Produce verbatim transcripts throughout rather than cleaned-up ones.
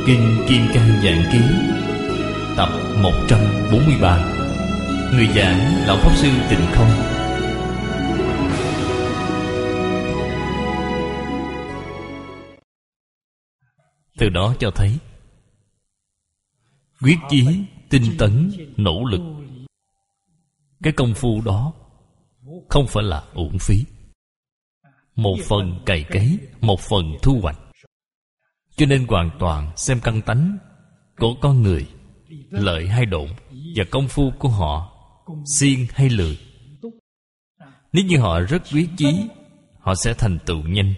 Kinh Kim Cang Giảng Ký tập một trăm bốn mươi ba. Người giảng Lão Pháp Sư Tịnh Không. Từ đó cho thấy quyết chí, tinh tấn, nỗ lực, cái công phu đó không phải là uổng phí. Một phần cày cấy, một phần thu hoạch. Cho nên hoàn toàn xem căn tánh của con người, lợi hay độn, và công phu của họ siêng hay lười. Nếu như họ rất quyết chí, họ sẽ thành tựu nhanh.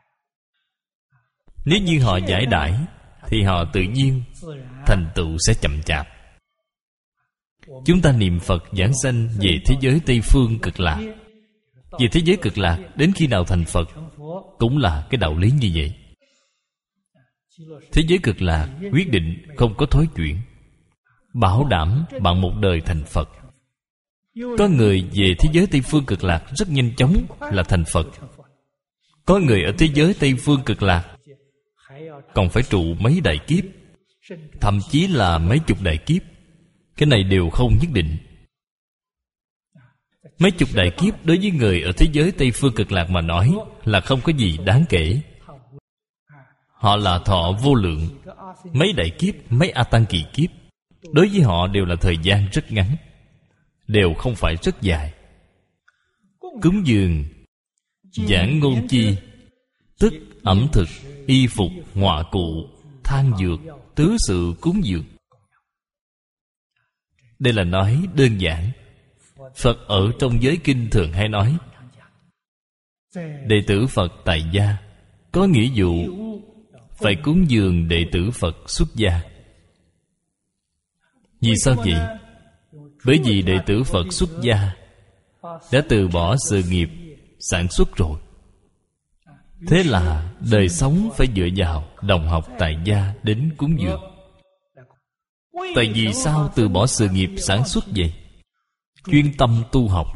Nếu như họ giải đãi, thì họ tự nhiên thành tựu sẽ chậm chạp. Chúng ta niệm Phật giảng sanh về thế giới Tây Phương Cực Lạc. Về thế giới Cực Lạc, đến khi nào thành Phật cũng là cái đạo lý như vậy. Thế giới Cực Lạc quyết định không có thối chuyển, bảo đảm bạn một đời thành Phật. Có người về thế giới Tây Phương Cực Lạc rất nhanh chóng là thành Phật. Có người ở thế giới Tây Phương Cực Lạc còn phải trụ mấy đại kiếp, thậm chí là mấy chục đại kiếp. Cái này đều không nhất định. Mấy chục đại kiếp đối với người ở thế giới Tây Phương Cực Lạc mà nói là không có gì đáng kể. Họ là thọ vô lượng. Mấy đại kiếp, mấy A Tăng kỳ kiếp, đối với họ đều là thời gian rất ngắn, đều không phải rất dài. Cúng dường, giảng ngôn chi, tức ẩm thực, y phục, ngọa cụ, than dược, tứ sự cúng dường. Đây là nói đơn giản. Phật ở trong giới kinh thường hay nói đệ tử Phật tại gia có nghĩa vụ phải cúng dường đệ tử Phật xuất gia. Vì sao vậy? Bởi vì đệ tử Phật xuất gia đã từ bỏ sự nghiệp sản xuất rồi. Thế là đời sống phải dựa vào đồng học tại gia đến cúng dường. Tại vì sao từ bỏ sự nghiệp sản xuất vậy? Chuyên tâm tu học,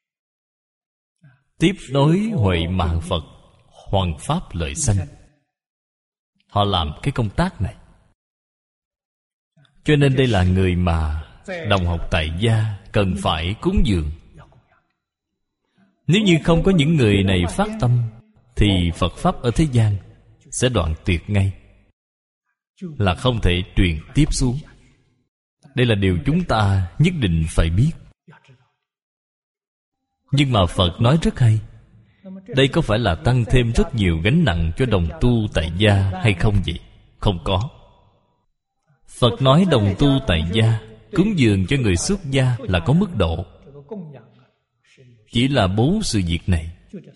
tiếp nối huệ mạng Phật, hoằng pháp lợi sanh. Họ làm cái công tác này. Cho nên đây là người mà đồng học tại gia cần phải cúng dường. Nếu như không có những người này phát tâm, thì Phật Pháp ở thế gian sẽ đoạn tuyệt ngay, là không thể truyền tiếp xuống. Đây là điều chúng ta nhất định phải biết. Nhưng mà Phật nói rất hay. Đây có phải là tăng thêm rất nhiều gánh nặng cho đồng tu tại gia hay không vậy? Không có. Phật nói đồng tu tại gia, cúng dường cho người xuất gia là có mức độ. Chỉ là bốn sự việc này.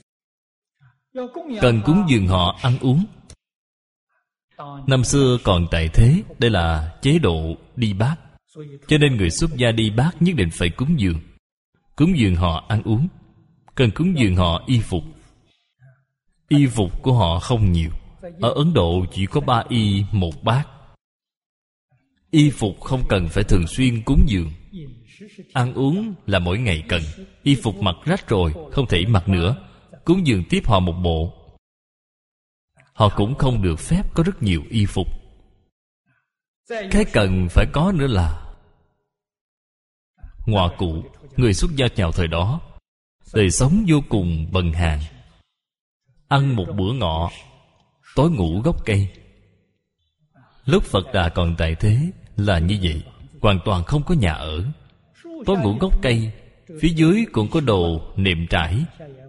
Cần cúng dường họ ăn uống. Năm xưa còn tại thế, đây là chế độ đi bát. Cho nên người xuất gia đi bát nhất định phải cúng dường. Cúng dường họ ăn uống. Cần cúng dường họ y phục. Y phục của họ không nhiều. Ở Ấn Độ chỉ có ba y một bát. Y phục không cần phải thường xuyên cúng dường. Ăn uống là mỗi ngày cần. Y phục mặc rách rồi, không thể mặc nữa. Cúng dường tiếp họ một bộ. Họ cũng không được phép có rất nhiều y phục. Cái cần phải có nữa là ngọa cụ. Người xuất gia chào thời đó đời sống vô cùng bần hàn. Ăn một bữa ngọ, tối ngủ gốc cây. Lúc Phật Đà còn tại thế là như vậy. Hoàn toàn không có nhà ở. Tối ngủ gốc cây. Phía dưới cũng có đồ nệm trải.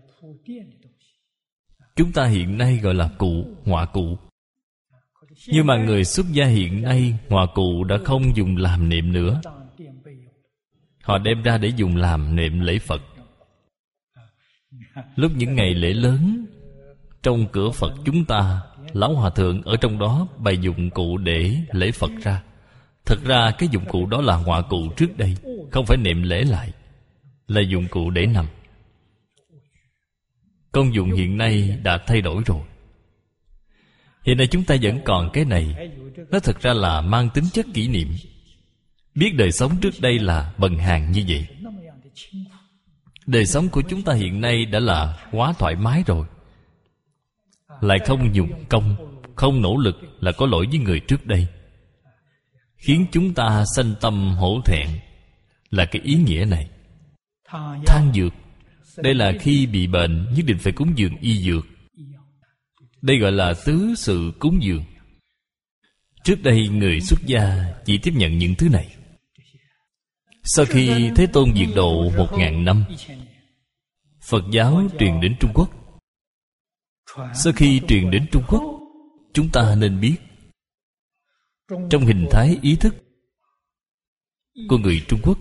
Chúng ta hiện nay gọi là cụ, ngọa cụ. Nhưng mà người xuất gia hiện nay, ngọa cụ đã không dùng làm nệm nữa. Họ đem ra để dùng làm nệm lễ Phật. Lúc những ngày lễ lớn, trong cửa Phật chúng ta, Lão Hòa Thượng ở trong đó bày dụng cụ để lễ Phật ra. Thật ra cái dụng cụ đó là ngọa cụ trước đây, không phải nệm lễ lại, là dụng cụ để nằm. Công dụng hiện nay đã thay đổi rồi. Hiện nay chúng ta vẫn còn cái này. Nó thật ra là mang tính chất kỷ niệm. Biết đời sống trước đây là bần hàn như vậy. Đời sống của chúng ta hiện nay đã là quá thoải mái rồi. Lại không dùng công, không nỗ lực là có lỗi với người trước đây. khiến chúng ta sanh tâm hổ thẹn, là cái ý nghĩa này. Thang dược, đây là khi bị bệnh nhất định phải cúng dường y dược. Đây gọi là tứ sự cúng dường. Trước đây người xuất gia chỉ tiếp nhận những thứ này. Sau khi Thế Tôn diệt độ một ngàn năm, Phật giáo truyền đến Trung Quốc. Sau khi truyền đến Trung Quốc, chúng ta nên biết, trong hình thái ý thức của người Trung Quốc,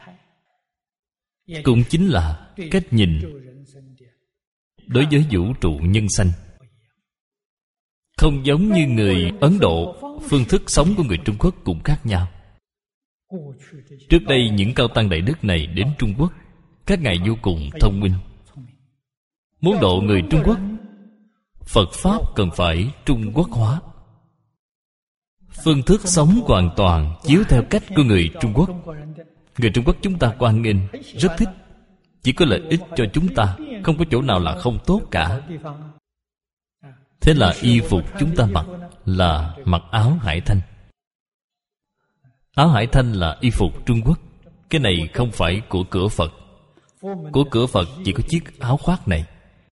cũng chính là cách nhìn đối với vũ trụ nhân sanh. Không giống như người Ấn Độ, phương thức sống của người Trung Quốc cũng khác nhau. Trước đây những cao tăng đại đức này đến Trung Quốc, các ngài vô cùng thông minh. Muốn độ người Trung Quốc, Phật Pháp cần phải Trung Quốc hóa. Phương thức sống hoàn toàn chiếu theo cách của người Trung Quốc. Người Trung Quốc chúng ta hoan nghênh, rất thích. Chỉ có lợi ích cho chúng ta, không có chỗ nào là không tốt cả. Thế là y phục chúng ta mặc là mặc áo hải thanh. Áo hải thanh là y phục Trung Quốc. Cái này không phải của cửa Phật. Của cửa Phật chỉ có chiếc áo khoác này.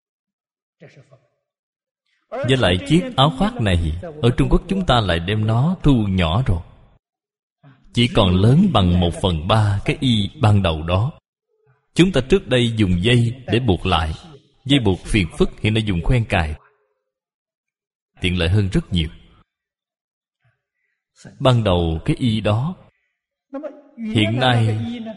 Với lại chiếc áo khoác này, ở Trung Quốc chúng ta lại đem nó thu nhỏ rồi, chỉ còn lớn bằng một phần ba cái y ban đầu đó. Chúng ta trước đây dùng dây để buộc lại. Dây buộc phiền phức, hiện nay dùng khoen cài, tiện lợi hơn rất nhiều. Ban đầu cái y đó, hiện nay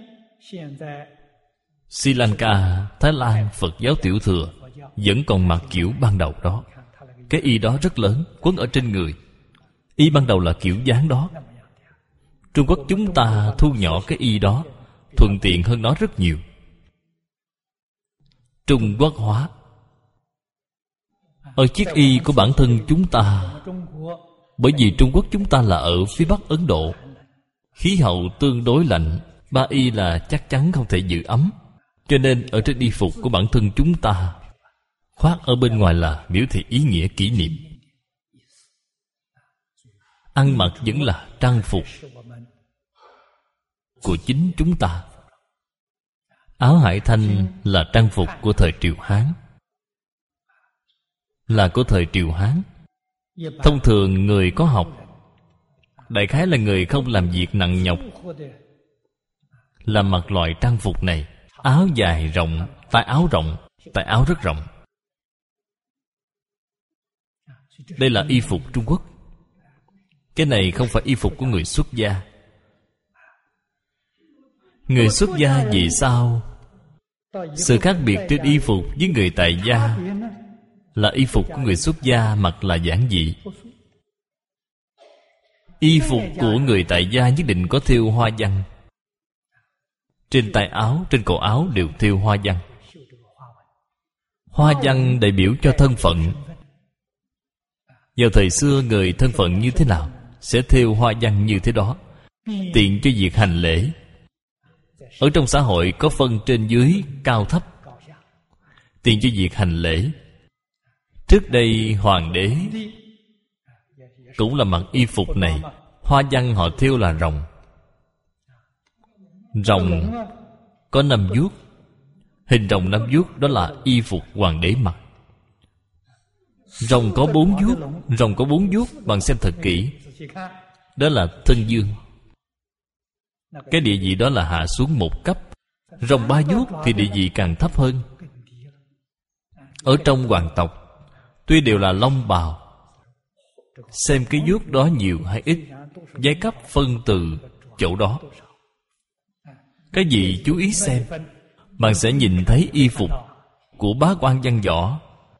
Sri Lanka, Thái Lan, Phật giáo tiểu thừa vẫn còn mặc kiểu ban đầu đó. Cái y đó rất lớn, quấn ở trên người. Y ban đầu là kiểu dáng đó. Trung Quốc chúng ta thu nhỏ cái y đó, thuận tiện hơn nó rất nhiều. Trung Quốc hóa. Ở chiếc y của bản thân chúng ta, bởi vì Trung Quốc chúng ta là ở phía Bắc Ấn Độ, khí hậu tương đối lạnh, ba y là chắc chắn không thể giữ ấm. Cho nên ở trên y phục của bản thân chúng ta, khoác ở bên ngoài là biểu thị ý nghĩa kỷ niệm. Ăn mặc vẫn là trang phục của chính chúng ta. Áo hải thanh là trang phục của thời Triều Hán, là của thời Triều Hán. Thông thường người có học, đại khái là người không làm việc nặng nhọc, là mặc loại trang phục này. Áo dài rộng, tay áo rộng, tay áo rất rộng. Đây là y phục Trung Quốc. Cái này không phải y phục của người xuất gia. Người xuất gia vì sao? Sự khác biệt trên y phục với người tại gia là y phục của người xuất gia mặc là giản dị. Y phục của người tại gia nhất định có thêu hoa văn. Trên tay áo, trên cổ áo đều thêu hoa văn. Hoa văn đại biểu cho thân phận. Vào thời xưa người thân phận như thế nào, sẽ thêu hoa văn như thế đó, tiện cho việc hành lễ. Ở trong xã hội có phân trên dưới, cao thấp, tiện cho việc hành lễ. Trước đây hoàng đế cũng là mặc y phục này. Hoa văn họ thêu là rồng. Rồng có năm vuốt. Hình rồng năm vuốt đó là y phục hoàng đế mặc. Rồng có bốn vuốt. Rồng có bốn vuốt, bạn xem thật kỹ, đó là thân dương. Cái địa vị đó là hạ xuống một cấp. Rồng ba vuốt thì địa vị càng thấp hơn. Ở trong hoàng tộc, tuy đều là long bào, xem cái vuốt đó nhiều hay ít, giai cấp phân từ chỗ đó. Cái gì chú ý xem, bạn sẽ nhìn thấy y phục của bá quan văn võ,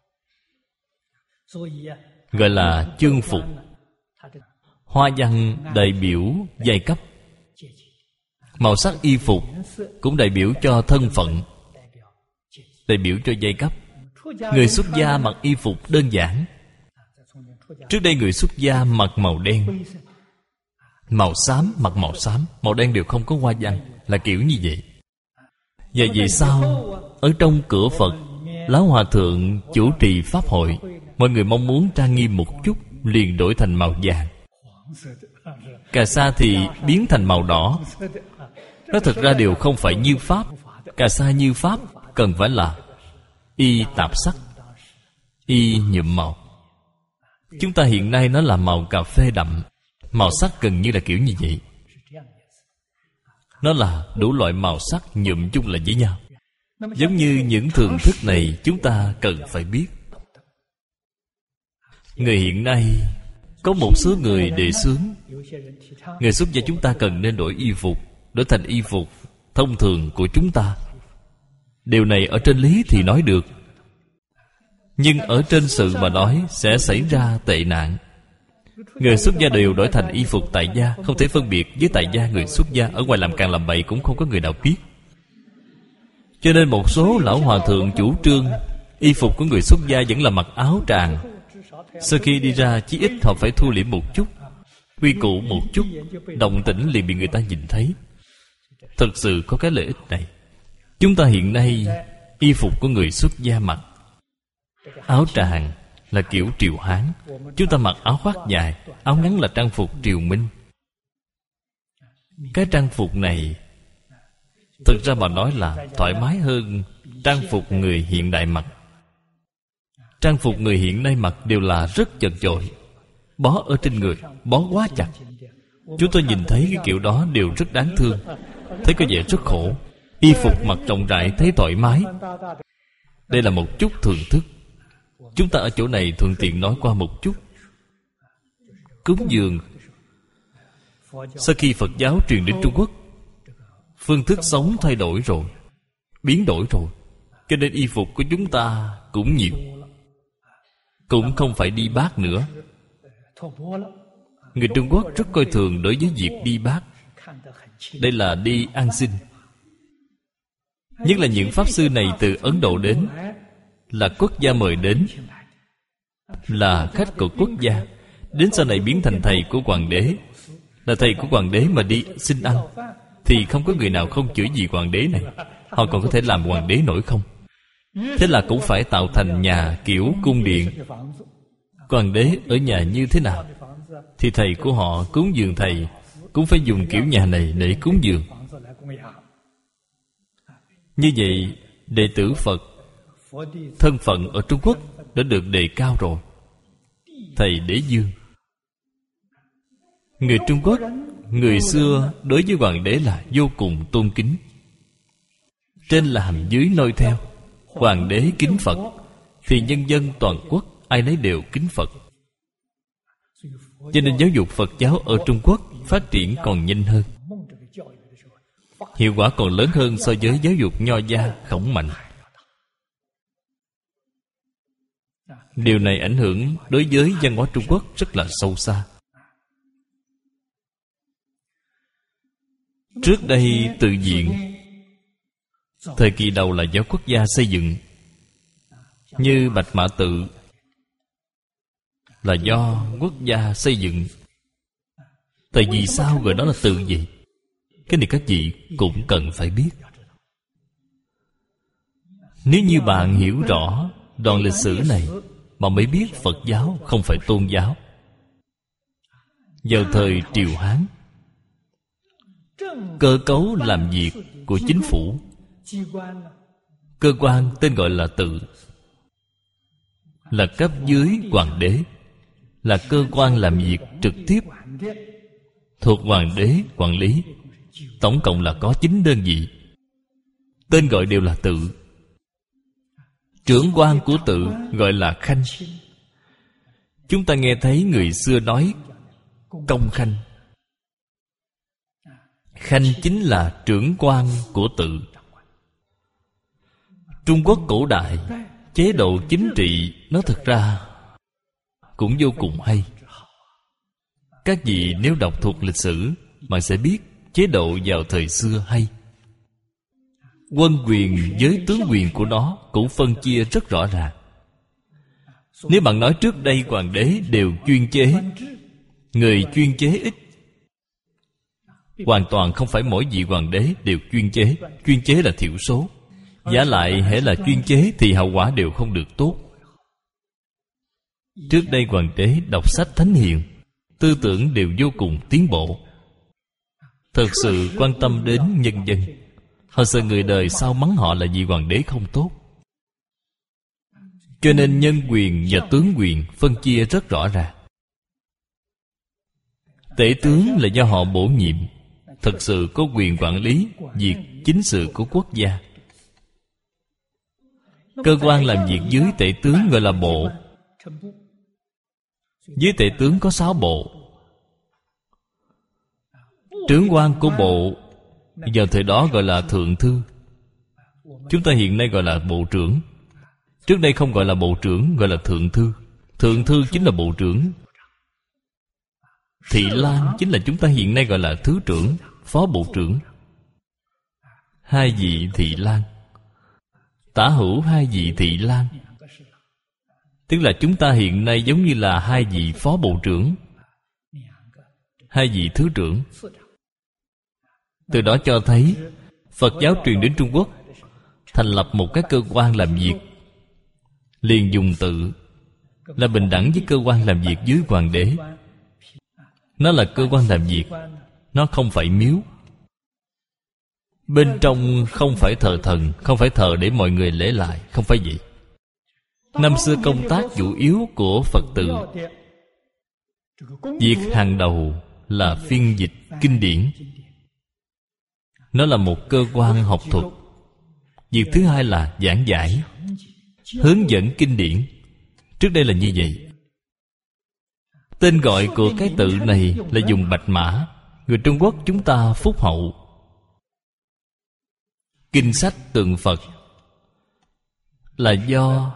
gọi là chương phục. Hoa văn đại biểu giai cấp. Màu sắc y phục cũng đại biểu cho thân phận, đại biểu cho giai cấp. Người xuất gia mặc y phục đơn giản. Trước đây người xuất gia mặc màu đen, màu xám mặc màu xám, màu đen đều không có hoa văn, là kiểu như vậy. Và vì sao ở trong cửa Phật, Lão Hòa Thượng chủ trì pháp hội, mọi người mong muốn trang nghiêm một chút, liền đổi thành màu vàng. Cà sa thì biến thành màu đỏ. Nó thực ra đều không phải như pháp. Cà sa như pháp cần phải là y tạp sắc, y nhuộm màu. Chúng ta hiện nay nó là màu cà phê đậm. Màu sắc gần như là kiểu như vậy. Nó là đủ loại màu sắc nhuộm chung lại với nhau. Giống như những thường thức này chúng ta cần phải biết. Người hiện nay có một số người đề xướng người xuất gia chúng ta cần nên đổi y phục, đổi thành y phục thông thường của chúng ta. Điều này ở trên lý thì nói được, nhưng ở trên sự mà nói sẽ xảy ra tệ nạn. Người xuất gia đều đổi thành y phục tại gia, không thể phân biệt với tại gia người xuất gia. Ở ngoài làm càng làm bậy cũng không có người nào biết. Cho nên một số lão hòa thượng chủ trương y phục của người xuất gia vẫn là mặc áo tràng. Sau khi đi ra chí ít họ phải thu liễm một chút, quy củ một chút, động tĩnh liền bị người ta nhìn thấy. Thực sự có cái lợi ích này. Chúng ta hiện nay y phục của người xuất gia mặc áo tràng là kiểu Triều Hán. Chúng ta mặc áo khoác dài, áo ngắn là trang phục Triều Minh. Cái trang phục này thực ra mà nói là thoải mái hơn trang phục người hiện đại mặc. Trang phục người hiện nay mặc đều là rất chật chội, bó ở trên người, bó quá chặt. Chúng tôi nhìn thấy cái kiểu đó đều rất đáng thương, thấy có vẻ rất khổ. Y phục mặc rộng rãi thấy thoải mái. Đây là một chút thường thức. Chúng ta ở chỗ này thuận tiện nói qua một chút. Cúng dường, sau khi Phật giáo truyền đến Trung Quốc, phương thức sống thay đổi rồi, biến đổi rồi, cho nên y phục của chúng ta cũng nhiều. Cũng không phải đi bát nữa. Người Trung Quốc rất coi thường đối với việc đi bát. Đây là đi ăn xin. Nhất là những pháp sư này từ Ấn Độ đến, là quốc gia mời đến, là khách của quốc gia, đến sau này biến thành thầy của hoàng đế. Là thầy của hoàng đế mà đi xin ăn, thì không có người nào không chửi gì hoàng đế này. Họ còn có thể làm hoàng đế nổi không? Thế là cũng phải tạo thành nhà kiểu cung điện. Hoàng đế ở nhà như thế nào thì thầy của họ cúng dường thầy cũng phải dùng kiểu nhà này để cúng dường. Như vậy đệ tử Phật thân phận ở Trung Quốc đã được đề cao rồi. Thầy đế dương. Người Trung Quốc, người xưa đối với hoàng đế là vô cùng tôn kính. Trên làm dưới noi theo. Hoàng đế kính Phật thì nhân dân toàn quốc ai nấy đều kính Phật. Cho nên giáo dục Phật giáo ở Trung Quốc phát triển còn nhanh hơn, hiệu quả còn lớn hơn so với giáo dục Nho gia Khổng Mạnh. Điều này ảnh hưởng đối với văn hóa Trung Quốc rất là sâu xa. Trước đây tự viện, thời kỳ đầu là do quốc gia xây dựng. Như Bạch Mã Tự là do quốc gia xây dựng. Tại vì sao gọi đó là tự gì? Cái này các vị cũng cần phải biết. Nếu như bạn hiểu rõ đoạn lịch sử này mà mới biết Phật giáo không phải tôn giáo. Vào thời Triều Hán, cơ cấu làm việc của chính phủ, cơ quan tên gọi là tự, là cấp dưới hoàng đế, là cơ quan làm việc trực tiếp thuộc hoàng đế quản lý. Tổng cộng là có chín đơn vị, tên gọi đều là tự. Trưởng quan của tự gọi là khanh. Chúng ta nghe thấy người xưa nói công khanh. Khanh chính là trưởng quan của tự. Trung Quốc cổ đại, chế độ chính trị nó thực ra cũng vô cùng hay. Các vị nếu đọc thuộc lịch sử, bạn sẽ biết chế độ vào thời xưa hay. Quân quyền với tướng quyền của nó cũng phân chia rất rõ ràng. Nếu bạn nói trước đây hoàng đế đều chuyên chế, người chuyên chế ít, hoàn toàn không phải mỗi vị hoàng đế đều chuyên chế. Chuyên chế là thiểu số. Giả lại hễ là chuyên chế thì hậu quả đều không được tốt. Trước đây hoàng đế đọc sách thánh hiền, tư tưởng đều vô cùng tiến bộ, thật sự quan tâm đến nhân dân. Họ sợ người đời sau mắng họ là vì hoàng đế không tốt, cho nên nhân quyền và tướng quyền phân chia rất rõ ràng. Tể tướng là do họ bổ nhiệm, thật sự có quyền quản lý việc chính sự của quốc gia. Cơ quan làm việc dưới tể tướng gọi là bộ. Dưới tể tướng có sáu bộ. Trưởng quan của bộ vào thời đó gọi là thượng thư. Chúng ta hiện nay gọi là bộ trưởng. Trước đây không gọi là bộ trưởng, gọi là thượng thư. Thượng thư chính là bộ trưởng. Thị lang chính là chúng ta hiện nay gọi là thứ trưởng, phó bộ trưởng. Hai vị thị lang, tả hữu hai vị thị lang, tức là chúng ta hiện nay giống như là hai vị phó bộ trưởng, hai vị thứ trưởng. Từ đó cho thấy Phật giáo truyền đến Trung Quốc, thành lập một cái cơ quan làm việc, liền dùng tự là bình đẳng với cơ quan làm việc dưới hoàng đế. Nó là cơ quan làm việc, nó không phải miếu. Bên trong không phải thờ thần, không phải thờ để mọi người lễ lại, không phải vậy. Năm xưa công tác chủ yếu của Phật tử, việc hàng đầu là phiên dịch kinh điển. Nó là một cơ quan học thuật. Việc thứ hai là giảng giải, hướng dẫn kinh điển. Trước đây là như vậy. Tên gọi của cái tự này là dùng bạch mã. Người Trung Quốc chúng ta phúc hậu. Kinh sách tượng Phật là do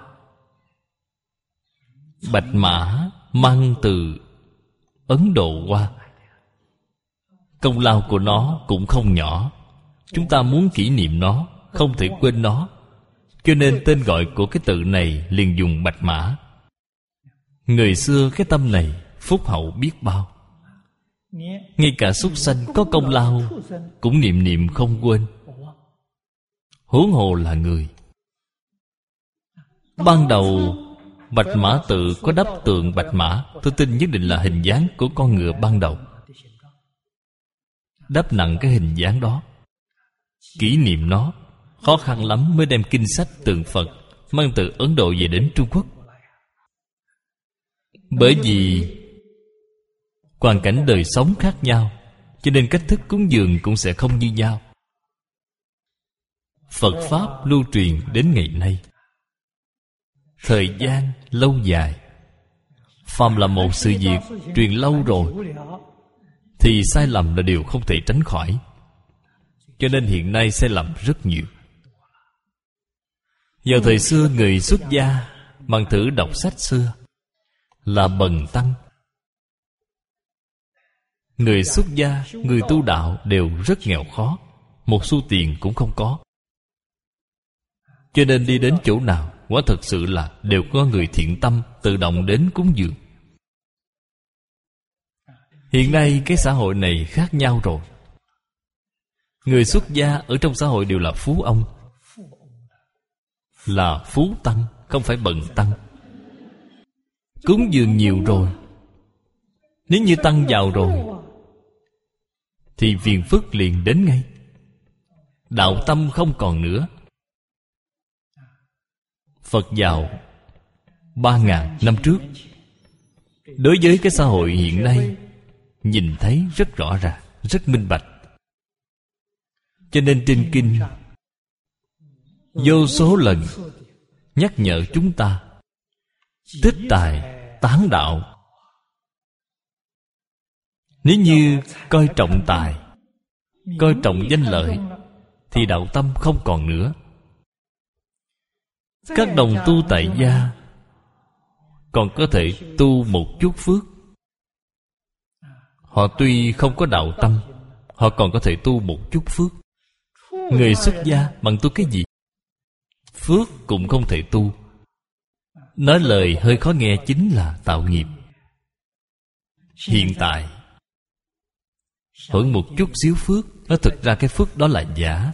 bạch mã mang từ Ấn Độ qua. Công lao của nó cũng không nhỏ. Chúng ta muốn kỷ niệm nó, không thể quên nó, cho nên tên gọi của cái tự này liền dùng bạch mã. Người xưa cái tâm này phúc hậu biết bao. Ngay cả súc sanh có công lao cũng niệm niệm không quên, huống hồ là người. Ban đầu bạch mã tự có đắp tượng bạch mã, tôi tin nhất định là hình dáng của con ngựa ban đầu. Đắp nặng cái hình dáng đó, kỷ niệm nó. Khó khăn lắm mới đem kinh sách tượng Phật mang từ Ấn Độ về đến Trung Quốc. Bởi vì hoàn cảnh đời sống khác nhau, cho nên cách thức cúng dường cũng sẽ không như nhau. Phật Pháp lưu truyền đến ngày nay, thời gian lâu dài. Phàm là một sự việc truyền lâu rồi thì sai lầm là điều không thể tránh khỏi. Cho nên hiện nay sai lầm rất nhiều. Vào thời xưa, người xuất gia bằng thử đọc sách xưa là bần tăng. Người xuất gia, người tu đạo đều rất nghèo khó, một xu tiền cũng không có. Cho nên đi đến chỗ nào, quả thật sự là đều có người thiện tâm tự động đến cúng dường. Hiện nay cái xã hội này khác nhau rồi. Người xuất gia ở trong xã hội đều là phú ông, là phú tăng, không phải bần tăng. Cúng dường nhiều rồi, nếu như tăng giàu rồi thì phiền phức liền đến ngay. Đạo tâm không còn nữa. Phật vào ba ngàn năm trước, đối với cái xã hội hiện nay nhìn thấy rất rõ ràng, rất minh bạch. Cho nên trên kinh vô số lần nhắc nhở chúng ta tích tài tán đạo. Nếu như coi trọng tài, coi trọng danh lợi thì đạo tâm không còn nữa. Các đồng tu tại gia còn có thể tu một chút phước. Họ tuy không có đạo tâm, họ còn có thể tu một chút phước. Người xuất gia bằng tu cái gì? Phước cũng không thể tu. Nói lời hơi khó nghe chính là tạo nghiệp. Hiện tại hưởng một chút xíu phước, nó thực ra cái phước đó là giả.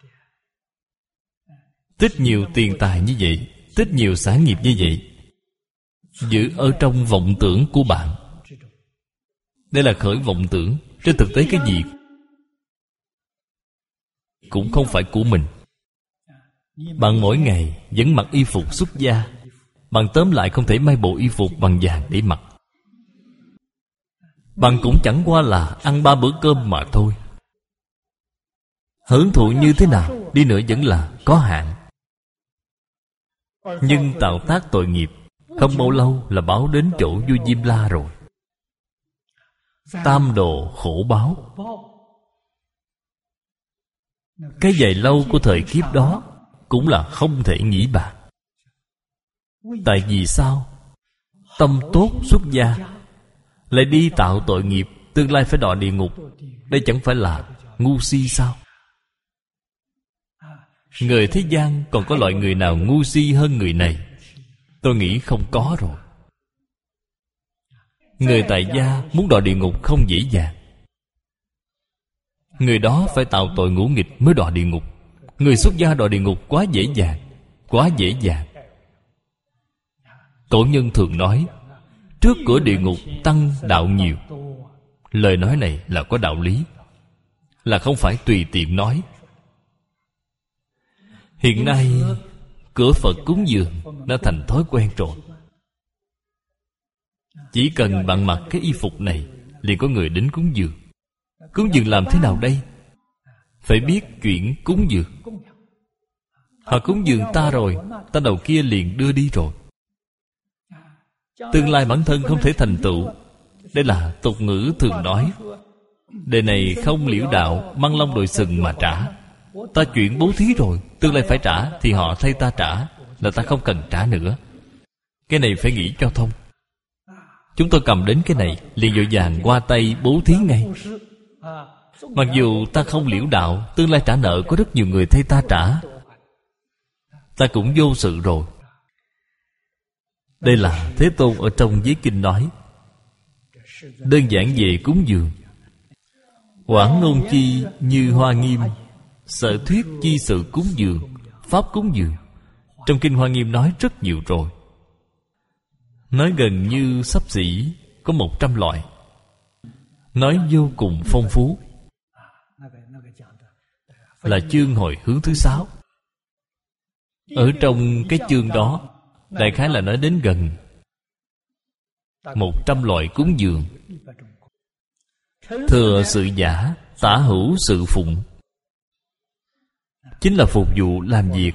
Tích nhiều tiền tài như vậy, tích nhiều sản nghiệp như vậy, giữ ở trong vọng tưởng của bạn, Đây là khởi vọng tưởng. Trên thực tế cái gì cũng không phải của mình. Bạn mỗi ngày vẫn mặc y phục xuất gia, bạn tóm lại không thể may bộ y phục bằng vàng để mặc. Bạn cũng chẳng qua là ăn ba bữa cơm mà thôi. Hưởng thụ như thế nào đi nữa vẫn là có hạn. Nhưng tạo tác tội nghiệp, không bao lâu là báo đến chỗ vua Diêm La rồi. Tam độ khổ báo. Cái dài lâu của thời kiếp đó cũng là không thể nghĩ bàn. Tại vì sao? Tâm tốt xuất gia lại đi tạo tội nghiệp, tương lai phải đọa địa ngục. Đây chẳng phải là ngu si sao? Người thế gian còn có loại người nào ngu si hơn người này? Tôi nghĩ không có rồi. Người tại gia muốn đọa địa ngục không dễ dàng. Người đó phải tạo tội ngũ nghịch mới đọa địa ngục. Người xuất gia đọa địa ngục quá dễ dàng, quá dễ dàng. Cổ nhân thường nói, trước cửa địa ngục tăng đạo nhiều. Lời nói này là có đạo lý, là không phải tùy tiện nói. Hiện nay cửa Phật cúng dường đã thành thói quen rồi. Chỉ cần bạn mặc cái y phục này, liền có người đến cúng dường. Cúng dường làm thế nào đây? Phải biết chuyện cúng dường. Họ cúng dường ta rồi, ta đầu kia liền đưa đi rồi. Tương lai bản thân không thể thành tựu. Đây là tục ngữ thường nói. Đời này không liễu đạo, măng long đội sừng mà trả. Ta chuyển bố thí rồi, tương lai phải trả, thì họ thay ta trả, là ta không cần trả nữa. Cái này phải nghĩ cho thông. Chúng tôi cầm đến cái này, liền vội vàng qua tay bố thí ngay. Mặc dù ta không liễu đạo, tương lai trả nợ có rất nhiều người thay ta trả, ta cũng vô sự rồi. Đây là Thế Tôn ở trong giới kinh nói. Đơn giản về cúng dường. Quảng ngôn chi như Hoa Nghiêm, sở thuyết chi sự cúng dường, pháp cúng dường. Trong kinh Hoa Nghiêm nói rất nhiều rồi. Nói gần như xấp xỉ có một trăm loại. Nói vô cùng phong phú. Là chương hồi hướng thứ sáu. Ở trong cái chương đó, đại khái là nói đến gần một trăm loại cúng dường. Thừa sự giả, tả hữu sự phụng. Chính là phục vụ làm việc,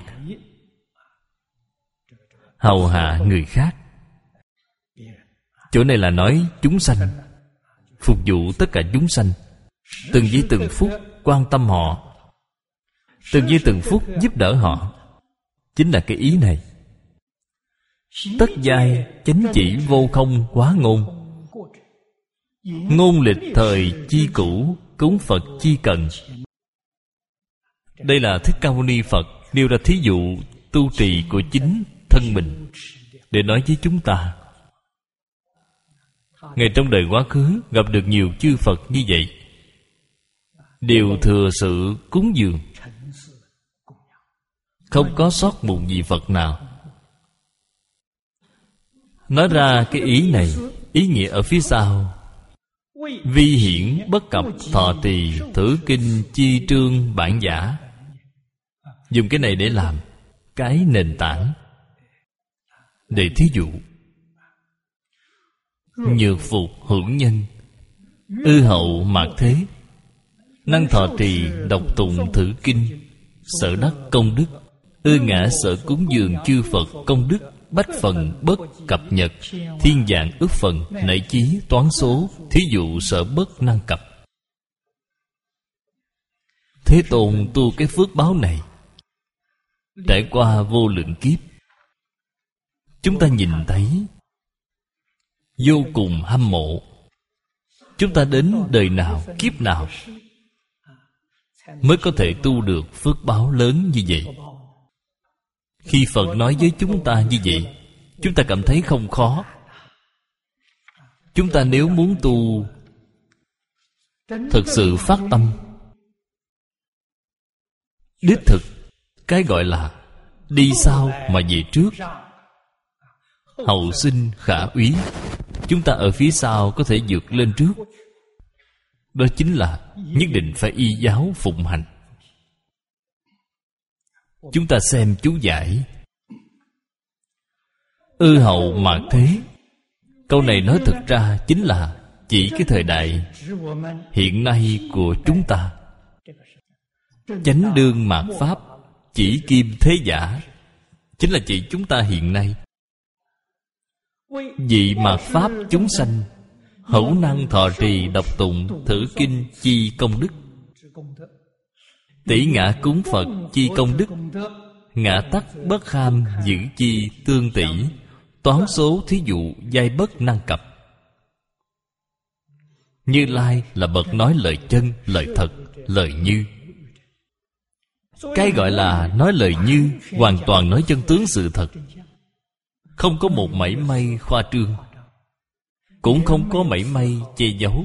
hầu hạ người khác. Chỗ này là nói chúng sanh, phục vụ tất cả chúng sanh, từng giây từng phút quan tâm họ, từng giây từng phút giúp đỡ họ. Chính là cái ý này. Tất giai chánh chỉ vô không quá ngôn. Ngôn lịch thời chi cũ, cúng Phật chi cần. Đây là Thích Ca Mâu Ni Phật nêu ra thí dụ tu trì của chính thân mình để nói với chúng ta. Ngày trong đời quá khứ gặp được nhiều chư Phật như vậy, đều thừa sự cúng dường, không có sót một vị Phật nào. Nói ra cái ý này, ý nghĩa ở phía sau: vi hiển bất cập thọ trì thử kinh chi trương bản giả. Dùng cái này để làm cái nền tảng, để thí dụ. Nhược phục hưởng nhân, ư hậu mạt thế, năng thọ trì đọc tụng thử kinh, sở đắc công đức, ư ngã sở cúng dường chư Phật công đức, bách phần bất cập nhật, thiên vạn ức phần, nảy chí toán số, thí dụ sở bất năng cập. Thế Tôn tu cái phước báo này trải qua vô lượng kiếp, chúng ta nhìn thấy vô cùng hâm mộ. Chúng ta đến đời nào, kiếp nào mới có thể tu được phước báo lớn như vậy? Khi Phật nói với chúng ta như vậy, chúng ta cảm thấy không khó. Chúng ta nếu muốn tu thực sự phát tâm, đích thực, cái gọi là đi sau mà về trước, hậu sinh khả úy. Chúng ta ở phía sau có thể vượt lên trước. đó chính là nhất định phải y giáo phụng hành. Chúng ta xem chú giải: ư hậu mạt thế. Câu này nói thực ra chính là chỉ cái thời đại hiện nay của chúng ta. Chánh đương mạt pháp, chỉ kim thế giả, chính là chỉ chúng ta hiện nay. Vì mạt pháp chúng sanh, hữu năng thọ trì đọc tụng thử kinh chi công đức. Tỷ ngã cúng Phật chi công đức, ngã tắc bất ham giữ chi tương tỷ. Toán số thí dụ giai bất năng cập. Như Lai là bậc nói lời chân, lời thật, lời như. Cái gọi là nói lời như, hoàn toàn nói chân tướng sự thật, không có một mảy may khoa trương, cũng không có mảy may che giấu.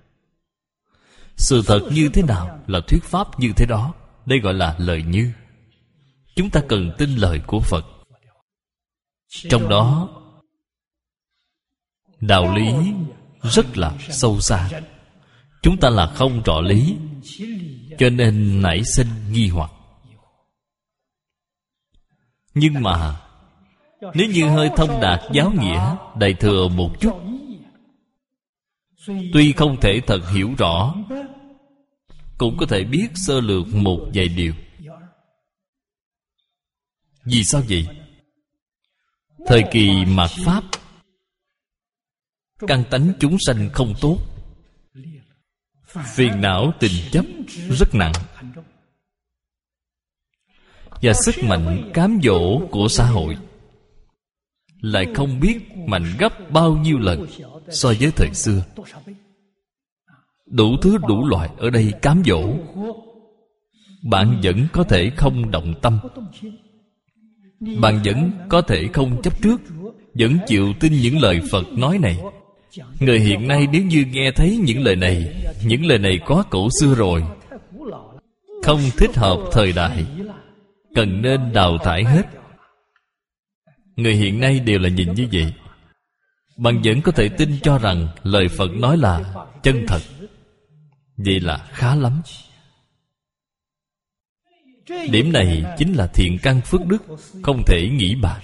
Sự thật như thế nào là thuyết pháp như thế đó. Đây gọi là lời như. Chúng ta cần tin lời của Phật. Trong đó đạo lý rất là sâu xa. Chúng ta là không rõ lý, cho nên nảy sinh nghi hoặc. Nhưng mà nếu như hơi thông đạt giáo nghĩa, đại thừa một chút, tuy không thể thật hiểu rõ, cũng có thể biết sơ lược một vài điều. Vì sao vậy? Thời kỳ mạt Pháp, căn tánh chúng sanh không tốt, phiền não tình chấp rất nặng, và sức mạnh cám dỗ của xã hội lại không biết mạnh gấp bao nhiêu lần so với thời xưa. Đủ thứ đủ loại ở đây cám dỗ, bạn vẫn có thể không động tâm, bạn vẫn có thể không chấp trước, vẫn chịu tin những lời Phật nói này. Người hiện nay nếu như nghe thấy những lời này, những lời này quá cổ xưa rồi, không thích hợp thời đại, cần nên đào thải hết. Người hiện nay đều là nhìn như vậy. Bạn vẫn có thể tin cho rằng lời Phật nói là chân thật, vậy là khá lắm. Điểm này chính là thiện căn phước đức, không thể nghĩ bàn.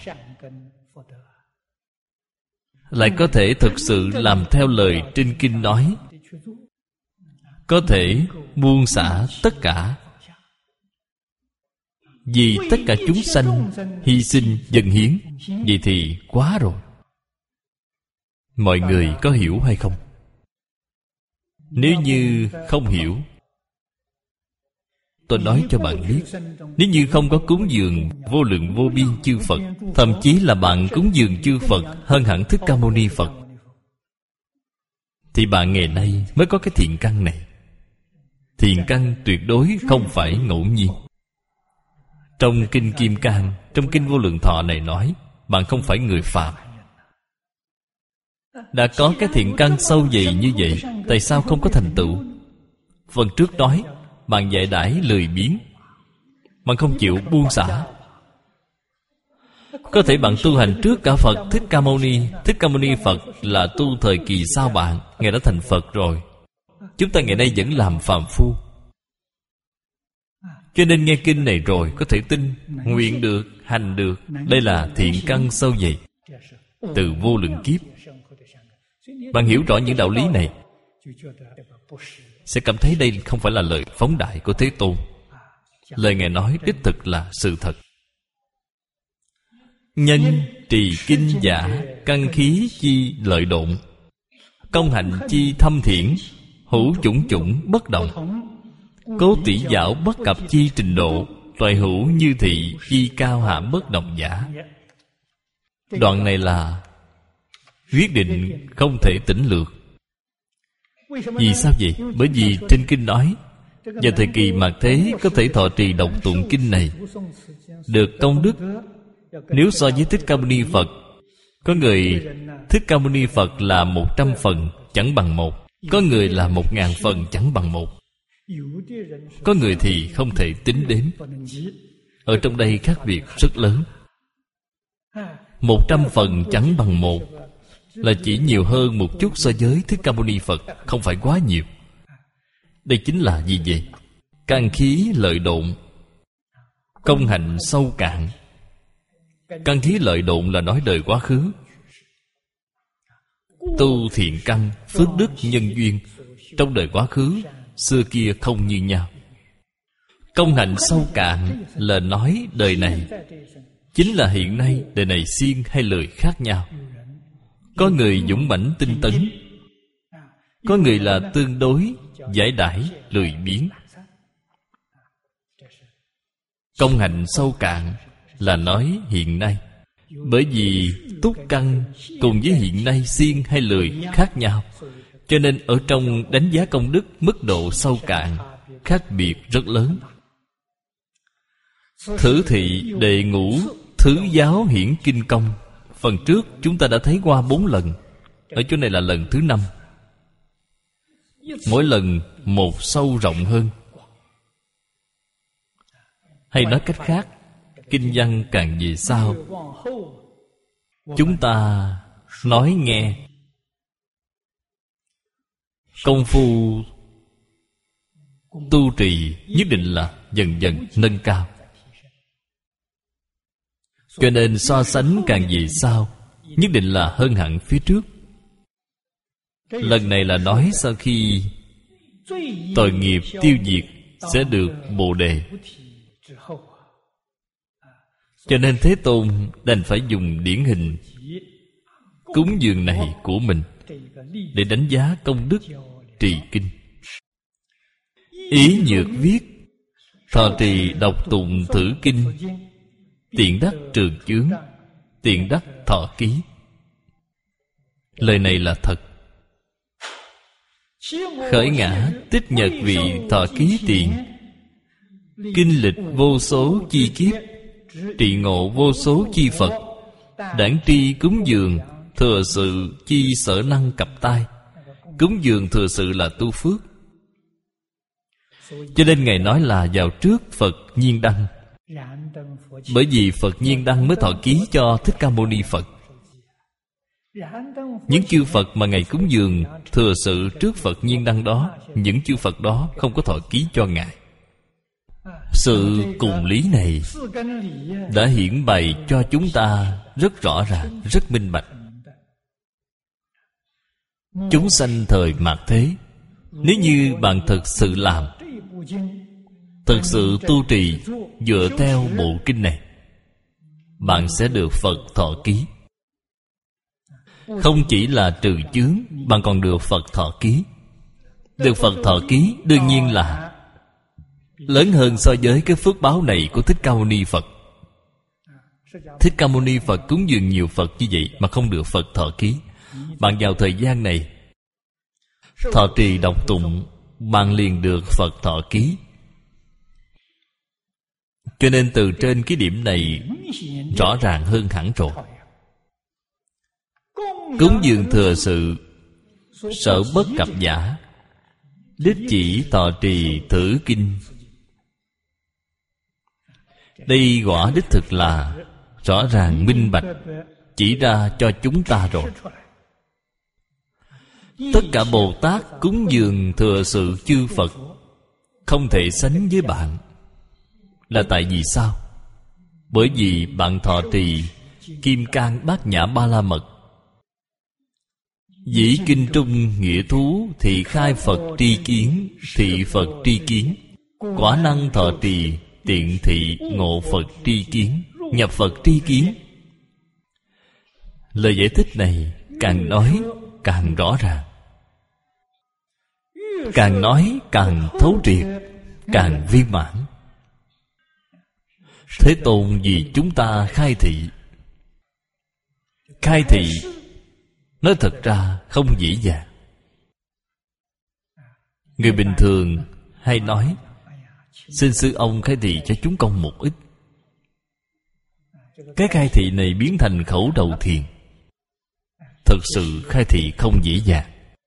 Lại có thể thực sự làm theo lời trên kinh nói, có thể buông xả tất cả, vì tất cả chúng sanh hy sinh dâng hiến. Vậy thì quá rồi. Mọi người có hiểu hay không? Nếu như không hiểu, tôi nói cho bạn biết, nếu như không có cúng dường vô lượng vô biên chư Phật, thậm chí là bạn cúng dường chư Phật hơn hẳn Thích Ca Mâu Ni Phật, thì bạn ngày nay mới có cái thiện căn này. Thiện căn tuyệt đối không phải ngẫu nhiên. Trong Kinh Kim Cang, trong Kinh Vô Lượng Thọ này nói, bạn không phải người phàm. Đã có cái thiện căn sâu dày như vậy, tại sao không có thành tựu? Phần trước nói, bạn dạy đãi lười biếng, bạn không chịu buông xả. Có thể bạn tu hành trước cả Phật Thích Ca Mâu Ni. Thích Ca Mâu Ni Phật là tu thời kỳ sau bạn, Ngài đã thành Phật rồi. Chúng ta ngày nay vẫn làm phàm phu, cho nên nghe kinh này rồi có thể tin, nguyện được, hành được. Đây là thiện căn sâu dày từ vô lượng kiếp. Bạn hiểu rõ những đạo lý này, sẽ cảm thấy đây không phải là lời phóng đại của Thế Tôn. Lời Ngài nói đích thực là sự thật. Nhân trì kinh giả, căn khí chi lợi độn, công hạnh chi thâm thiển, hữu chủng chủng bất động, cố tỷ dạo bất cập chi trình độ, toại hữu như thị chi cao hạ bất động giả. Đoạn này là quyết định không thể tỉnh lược. Vì sao vậy? Bởi vì trên kinh nói, vào thời kỳ mạt thế có thể thọ trì đọc tụng kinh này, được công đức. Nếu so với Thích Ca Mâu Ni Phật, có người Thích Ca Mâu Ni Phật là một trăm phần chẳng bằng một, có người là một ngàn phần chẳng bằng một, có người thì không thể tính đến. Ở trong đây khác biệt rất lớn. Một trăm phần chẳng bằng một là chỉ nhiều hơn một chút so với Thích Ca Mâu Ni Phật, không phải quá nhiều. Đây chính là gì vậy? Căn khí lợi độn, công hạnh sâu cạn. Căn khí lợi độn là nói đời quá khứ. Tu thiện căn, phước đức nhân duyên trong đời quá khứ, xưa kia không như nhau. Công hạnh sâu cạn là nói đời này, chính là hiện nay, đời này siêng hay lười khác nhau. Có người dũng mãnh tinh tấn, có người là tương đối giải đãi lười biếng. Công hạnh sâu cạn là nói hiện nay. Bởi vì túc căn cùng với hiện nay siêng hay lười khác nhau, cho nên ở trong đánh giá công đức mức độ sâu cạn khác biệt rất lớn. Thử thị đệ ngũ thứ giáo hiển kinh công, phần trước chúng ta đã thấy qua bốn lần. Ở chỗ này là lần thứ năm. Mỗi lần một sâu rộng hơn. Hay nói cách khác, kinh văn càng về sau, chúng ta nói nghe, công phu tu trì nhất định là dần dần nâng cao. Cho nên so sánh càng về sau, nhất định là hơn hẳn phía trước. Lần này là nói sau khi tội nghiệp tiêu diệt sẽ được Bồ Đề. Cho nên Thế Tôn đành phải dùng điển hình cúng dường này của mình để đánh giá công đức trì kinh. Ý nhược viết: thọ trì đọc tụng thử kinh, tiện đắc trường chướng, tiện đắc thọ ký. Lời này là thật. Khởi ngã tích nhật vị thọ ký tiền, kinh lịch vô số chi kiếp, trị ngộ vô số chi Phật, đản tri cúng dường, thừa sự chi sở năng cập tai. Cúng dường thừa sự là tu phước. Cho nên Ngài nói là vào trước Phật nhiên đăng. Bởi vì Phật nhiên đăng mới thọ ký cho Thích Ca Mâu Ni Phật. Những chư Phật mà Ngài cúng dường thừa sự trước Phật nhiên đăng đó, những chư Phật đó không có thọ ký cho Ngài. Sự cùng lý này đã hiển bày cho chúng ta rất rõ ràng, rất minh bạch. Chúng sanh thời mạt thế, nếu như bạn thực sự làm, thực sự tu trì dựa theo bộ kinh này, bạn sẽ được Phật thọ ký. Không chỉ là trừ chướng, bạn còn được Phật thọ ký. Được Phật thọ ký đương nhiên là lớn hơn so với cái phước báo này của Thích Ca Mâu Ni Phật. Thích Ca Mâu Ni Phật cúng dường nhiều Phật như vậy mà không được Phật thọ ký. Bạn vào thời gian này thọ trì đọc tụng, bạn liền được Phật thọ ký. Cho nên từ trên cái điểm này rõ ràng hơn hẳn rồi. Cúng dường thừa sự, sở bất cập giả, đích chỉ thọ trì thử kinh. Đây quả đích thực là rõ ràng minh bạch, chỉ ra cho chúng ta rồi. Tất cả Bồ Tát cúng dường thừa sự chư Phật không thể sánh với bạn. Là tại vì sao? Bởi vì bạn thọ trì Kim Cang Bát Nhã Ba La Mật. Dĩ kinh trung nghĩa thú, thị khai Phật tri kiến, thị Phật tri kiến. Quả năng thọ trì tiện thị ngộ Phật tri kiến, nhập Phật tri kiến. Lời giải thích này càng nói càng rõ ràng, càng nói càng thấu triệt, càng viên mãn. Thế Tôn vì chúng ta khai thị. Khai thị nói thật ra không dễ dàng. Người bình thường hay nói: xin sư ông khai thị cho chúng con một ít. Cái khai thị này biến thành khẩu đầu thiền. Thật sự khai thị không dễ dàng.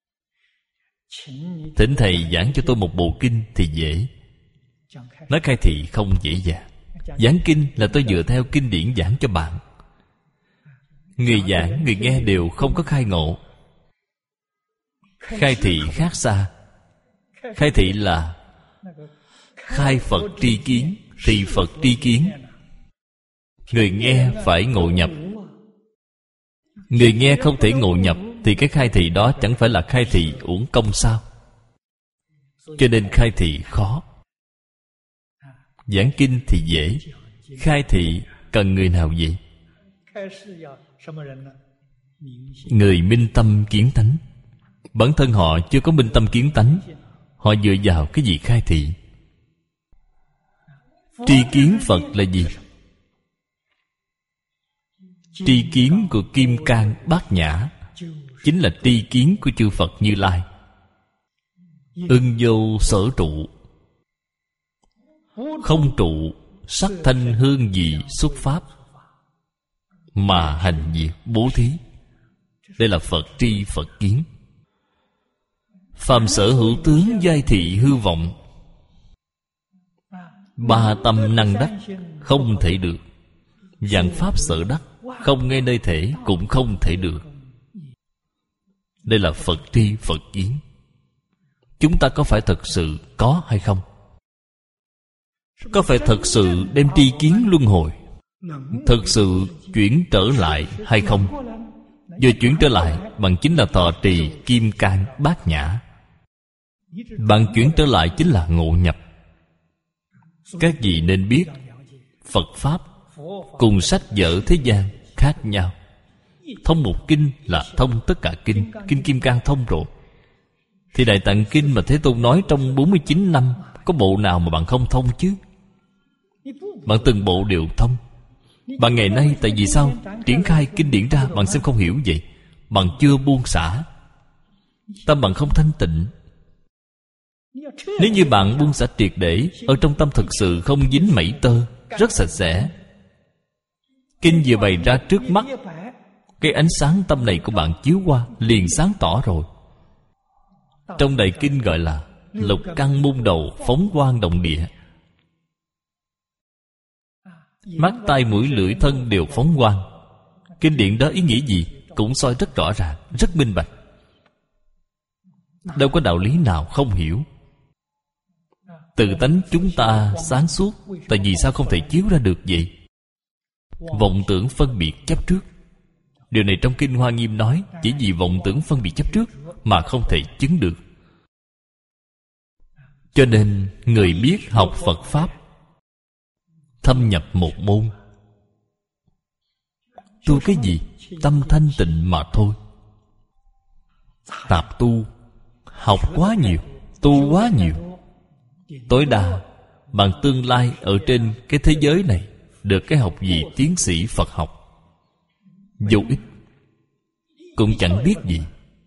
Thỉnh thầy giảng cho tôi một bộ kinh thì dễ. Nói khai thị không dễ dàng. Giảng kinh là tôi dựa theo kinh điển giảng cho bạn. Người giảng, người nghe đều không có khai ngộ. Khai thị khác xa. Khai thị là khai Phật tri kiến, thị Phật tri kiến. Người nghe phải ngộ nhập. Người nghe không thể ngộ nhập thì cái khai thị đó chẳng phải là khai thị uổng công sao? Cho nên khai thị khó. Giảng kinh thì dễ, khai thị cần người nào vậy? Người minh tâm kiến tánh. Bản thân họ chưa có minh tâm kiến tánh, họ dựa vào cái gì khai thị? Tri kiến Phật là gì? Tri kiến của Kim Cang Bát Nhã chính là tri kiến của chư Phật Như Lai. Ưng vô sở trụ, không trụ sắc thanh hương vị xuất pháp, mà hành việc bố thí. Đây là Phật tri Phật kiến. Phàm sở hữu tướng giai thị hư vọng, ba tâm năng đắc không thể được. Vạn pháp sở đắc, không ngay nơi thể cũng không thể được. Đây là Phật tri Phật kiến. Chúng ta có phải thật sự có hay không? Có phải thật sự đem tri kiến luân hồi, thật sự chuyển trở lại hay không? Vừa chuyển trở lại bằng chính là thọ trì Kim Cang Bát Nhã. Bạn chuyển trở lại chính là ngộ nhập. Các vị nên biết, Phật Pháp cùng sách vở thế gian khác nhau. Thông một kinh là thông tất cả kinh. Kinh Kim Cang thông rồi, thì Đại Tạng Kinh mà Thế Tôn nói trong bốn mươi chín năm, có bộ nào mà bạn không thông chứ? Bạn từng bộ đều thông. Bạn ngày nay tại vì sao triển khai kinh điển ra bạn xem không hiểu vậy? Bạn chưa buông xả, tâm bạn không thanh tịnh. Nếu như bạn buông xả triệt để, ở trong tâm thực sự không dính mảy tơ, rất sạch sẽ, kinh vừa bày ra trước mắt, cái ánh sáng tâm này của bạn chiếu qua liền sáng tỏ rồi. Trong Đại Kinh gọi là lục căn môn đầu phóng quang động địa. Mắt tai mũi lưỡi thân đều phóng quang. Kinh điển đó ý nghĩa gì cũng soi rất rõ ràng, rất minh bạch. Đâu có đạo lý nào không hiểu. Tự tánh chúng ta sáng suốt, tại vì sao không thể chiếu ra được vậy? Vọng tưởng phân biệt chấp trước. Điều này trong Kinh Hoa Nghiêm nói, chỉ vì vọng tưởng phân biệt chấp trước mà không thể chứng được. Cho nên người biết học Phật Pháp, thâm nhập một môn, tu cái gì? Tâm thanh tịnh mà thôi. Tạp tu học quá nhiều, tu quá nhiều, tối đa bạn tương lai ở trên cái thế giới này được cái học gì tiến sĩ Phật học, vô ích, cũng chẳng biết gì.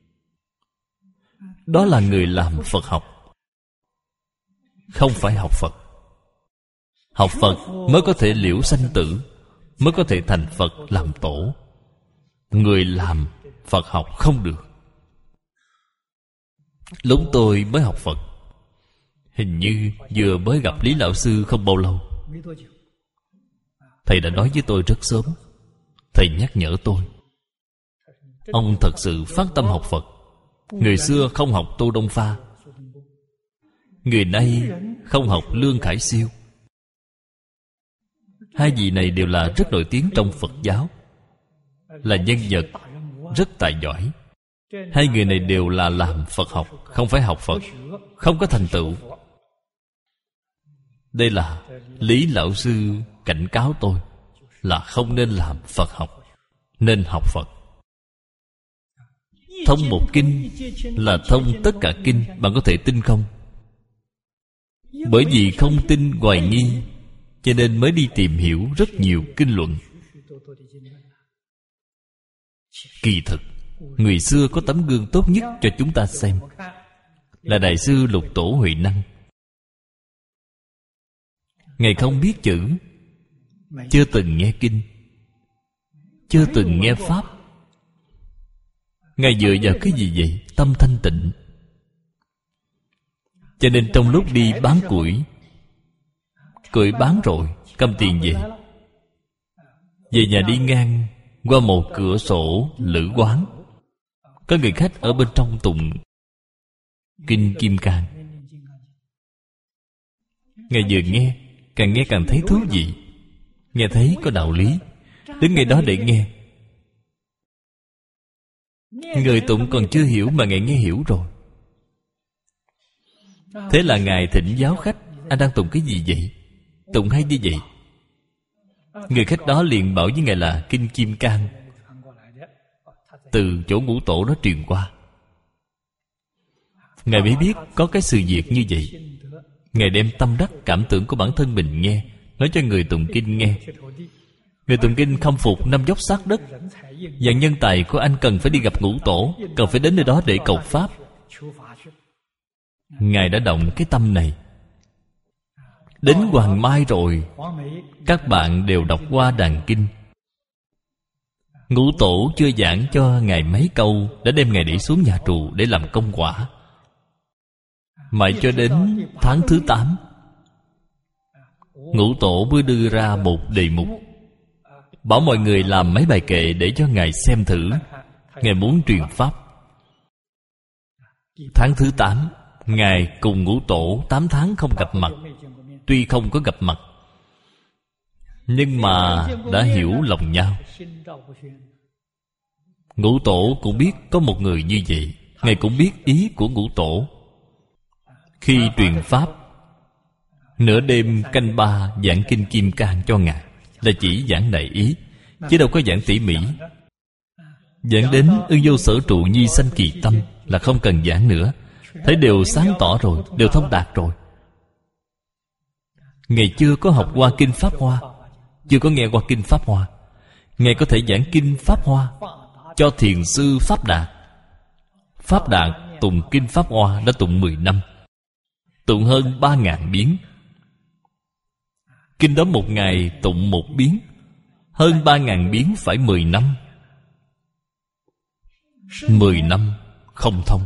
Đó là người làm Phật học, không phải học Phật. Học Phật mới có thể liễu sanh tử, mới có thể thành Phật làm tổ. Người làm Phật học không được. Lúc tôi mới học Phật, hình như vừa mới gặp Lý Lão Sư không bao lâu, thầy đã nói với tôi rất sớm. Thầy nhắc nhở tôi, ông thật sự phát tâm học Phật. Người xưa không học Tô Đông Pha, người nay không học Lương Khải Siêu. Hai vị này đều là rất nổi tiếng trong Phật giáo, là nhân vật rất tài giỏi. Hai người này đều là làm Phật học, không phải học Phật, không có thành tựu. Đây là Lý Lão Sư cảnh cáo tôi là không nên làm Phật học, nên học Phật. Thông một kinh là thông tất cả kinh. Bạn có thể tin không? Bởi vì không tin hoài nghi, cho nên mới đi tìm hiểu rất nhiều kinh luận. Kỳ thực, người xưa có tấm gương tốt nhất cho chúng ta xem, là Đại sư Lục Tổ Huệ Năng. Ngài không biết chữ, chưa từng nghe kinh, chưa từng nghe pháp. Ngài dựa vào cái gì vậy? Tâm thanh tịnh. Cho nên trong lúc đi bán củi, củi bán rồi, cầm tiền về. Về nhà đi ngang qua một cửa sổ lữ quán, có người khách ở bên trong tụng kinh Kim Cang. Ngài vừa nghe, càng nghe càng thấy thú vị, nghe thấy có đạo lý, đứng ngay đó để nghe. Người tụng còn chưa hiểu mà Ngài nghe hiểu rồi. Thế là Ngài thỉnh giáo khách: anh đang tụng cái gì vậy? Tụng hay như vậy. Người khách đó liền bảo với Ngài là Kinh Kim Cang, từ chỗ Ngũ Tổ đó truyền qua. Ngài mới biết có cái sự việc như vậy. Ngài đem tâm đắc cảm tưởng của bản thân mình nghe, nói cho người tụng kinh nghe. Người tụng kinh khâm phục năm dốc sát đất. Dạng nhân tài của anh cần phải đi gặp Ngũ Tổ, cần phải đến nơi đó để cầu pháp. Ngài đã động cái tâm này. Đến Hoàng Mai rồi, các bạn đều đọc qua đàn kinh. Ngũ Tổ chưa giảng cho Ngài mấy câu, đã đem Ngài để xuống nhà tù để làm công quả. Mãi cho đến tháng thứ tám, Ngũ Tổ mới đưa ra một đề mục, bảo mọi người làm mấy bài kệ để cho Ngài xem thử. Ngài muốn truyền pháp. Tháng thứ tám, Ngài cùng Ngũ Tổ tám tháng không gặp mặt. Tuy không có gặp mặt, nhưng mà đã hiểu lòng nhau. Ngũ Tổ cũng biết có một người như vậy. Ngài cũng biết ý của Ngũ Tổ. Khi truyền pháp, nửa đêm canh ba giảng Kinh Kim Cang cho Ngài, là chỉ giảng đại ý, chứ đâu có giảng tỉ mỉ. Giảng đến ưng vô sở trụ nhi sanh kỳ tâm là không cần giảng nữa. Thấy đều sáng tỏ rồi, đều thông đạt rồi. Ngài chưa có học qua Kinh Pháp Hoa, chưa có nghe qua Kinh Pháp Hoa. Ngài có thể giảng Kinh Pháp Hoa cho thiền sư Pháp Đạt. Pháp Đạt tụng Kinh Pháp Hoa đã tụng mười năm, tụng hơn ba ngàn biến. Kinh đó một ngày tụng một biến, hơn ba ngàn biến phải mười năm. Mười năm không thông.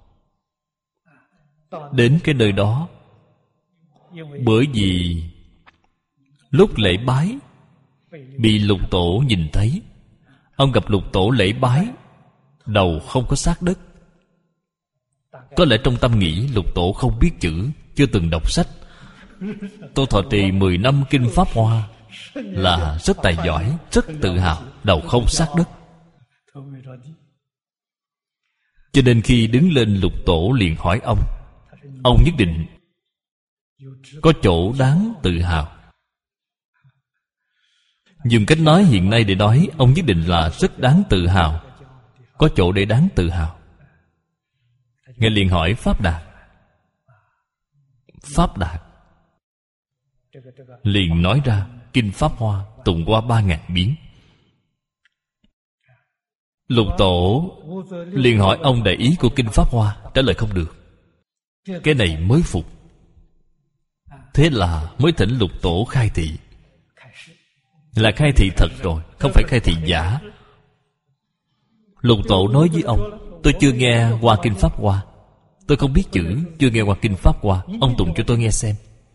Đến cái nơi đó, bởi vì lúc lễ bái bị Lục Tổ nhìn thấy. Ông gặp Lục Tổ lễ bái, đầu không có sát đất. Có lẽ trong tâm nghĩ Lục Tổ không biết chữ, chưa từng đọc sách. Tôi thọ trì mười năm Kinh Pháp Hoa là rất tài giỏi, rất tự hào, đầu không sát đất. Cho nên khi đứng lên, Lục Tổ liền hỏi ông. Ông nhất định có chỗ đáng tự hào. Dùng cách nói hiện nay để nói, ông nhất định là rất đáng tự hào, có chỗ để đáng tự hào. Ngài liền hỏi Pháp Đạt. Pháp Đạt liền nói ra Kinh Pháp Hoa tụng qua ba ngàn biến. Lục Tổ liền hỏi ông đại ý của Kinh Pháp Hoa, trả lời không được. Cái này mới phục. Thế là mới thỉnh Lục Tổ khai thị. Là khai thị thật rồi, không phải khai thị giả. Lục Tổ nói với ông: tôi chưa nghe qua Kinh Pháp Hoa, tôi không biết chữ, chưa nghe qua Kinh Pháp Hoa, ông tụng cho tôi nghe xem.